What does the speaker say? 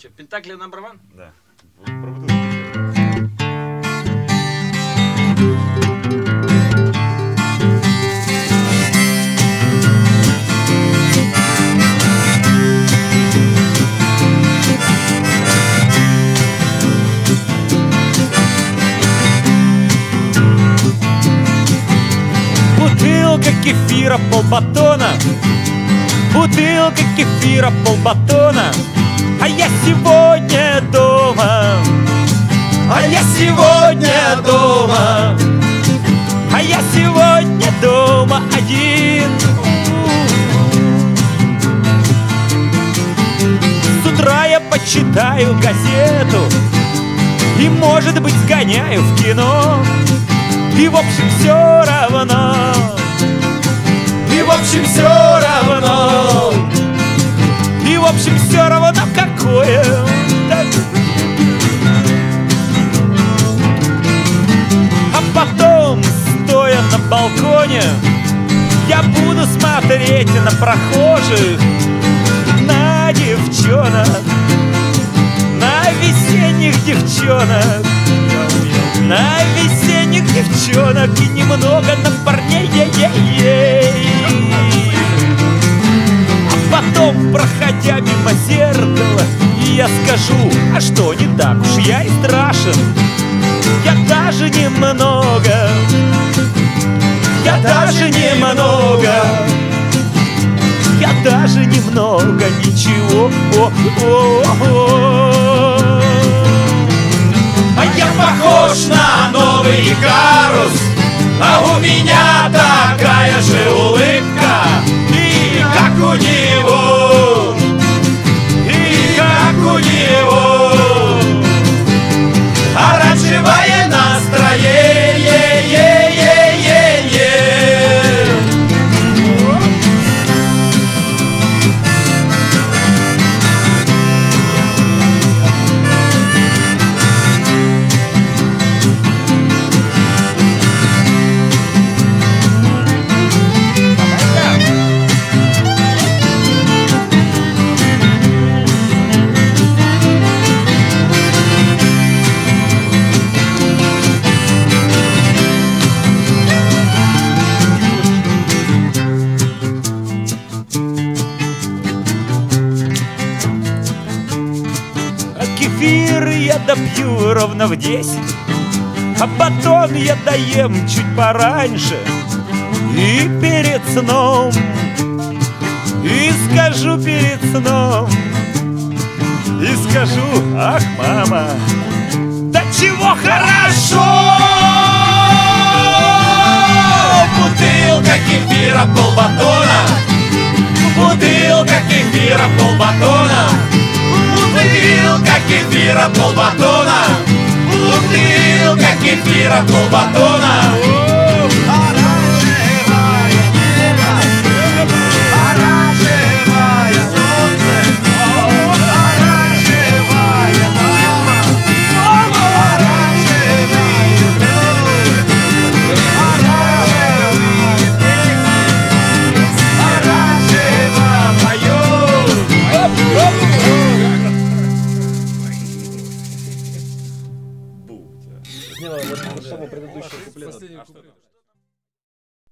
Че, Пентакли номер 1? Да. Про бутылку. Бутылка кефира, полбатона. Бутылка кефира, полбатона. А я сегодня дома. А я сегодня дома. А я сегодня дома один. С утра я почитаю газету и, может быть, сгоняю в кино. И в общем все равно. И в общем все равно. И в общем все равно какое. А потом, стоя на балконе, я буду смотреть на прохожих, на девчонок, на весенних девчонок, на весенних девчонок и немного на парней. А потом, проходя мимо зеркала, я скажу: а что, не так уж я и страшен. Я даже немного. Я даже немного. Я даже немного ничего. А я похож на новый Икарус, а у меня такая же улыбка. И как у него, и как у него оранжевое настроение. Кефир я допью ровно в 10, а батон я доем чуть пораньше. И перед сном, и скажу перед сном, и скажу: ах, мама, да чего хорошо! Бутылка кефира, полбатона. Бутылка кефира, полбатона. Бутылка кефира, полбатона. Бутылка кефира, полбатона.